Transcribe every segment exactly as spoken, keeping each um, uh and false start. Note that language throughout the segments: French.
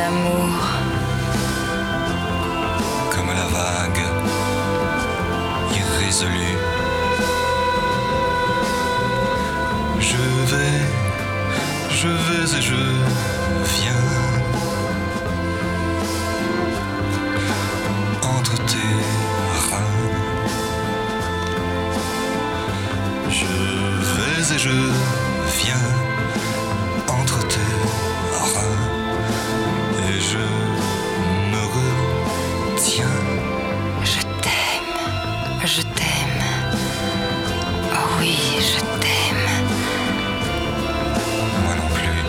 amour. Comme la vague irrésolue. Je vais, je vais et je viens entre tes reins. Je vais et je viens entre tes reins. Et je me retiens. Je t'aime, je t'aime. Oh oui, je t'aime. Moi non plus.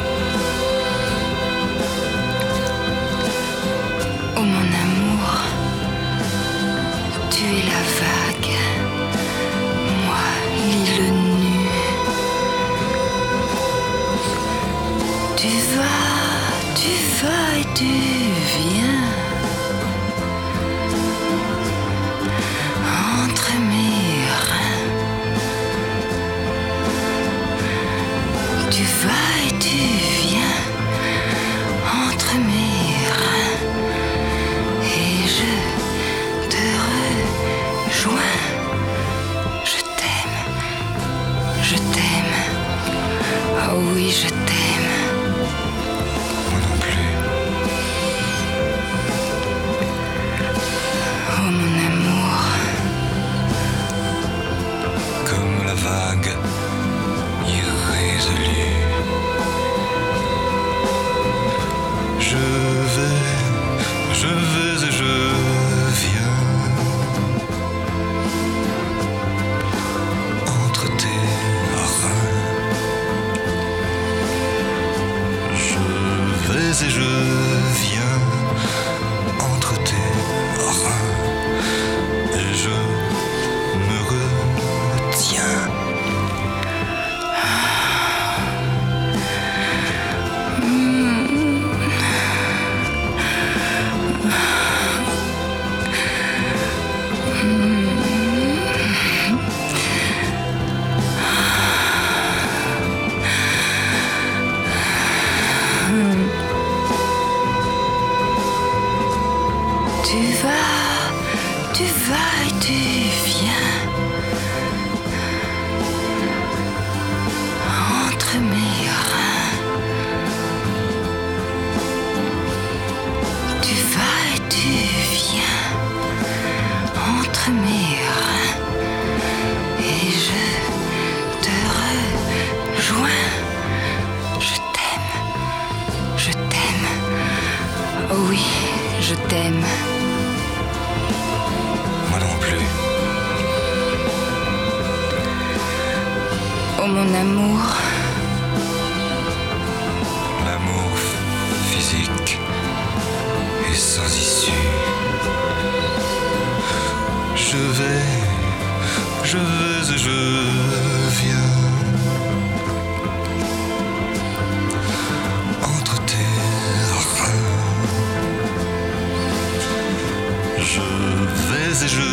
Oh mon amour, tu es la vague, moi l'île nue. Tu vas, tu vas et tu viens entre mes reins. Tu vas et tu viens entre mes reins. Et je te rejoins. Je t'aime, je t'aime. Oh oui, je t'aime. Moi non plus. Oh mon amour, Comme la vague irrésolue. Je vais, je vais et je viens entre tes reins. Je vais et je viens entre tes reins. Et je me retiens. tu vas, tu vas et tu viens entre mes reins. Tu vas et tu viens entre mes reins. Et je te rejoins. Je t'aime, je t'aime. Oh oui, je t'aime. Moi non plus. Oh mon amour, L'amour physique est sans issue. Je vais, je vais et je viens entre tes reins. Je vais et je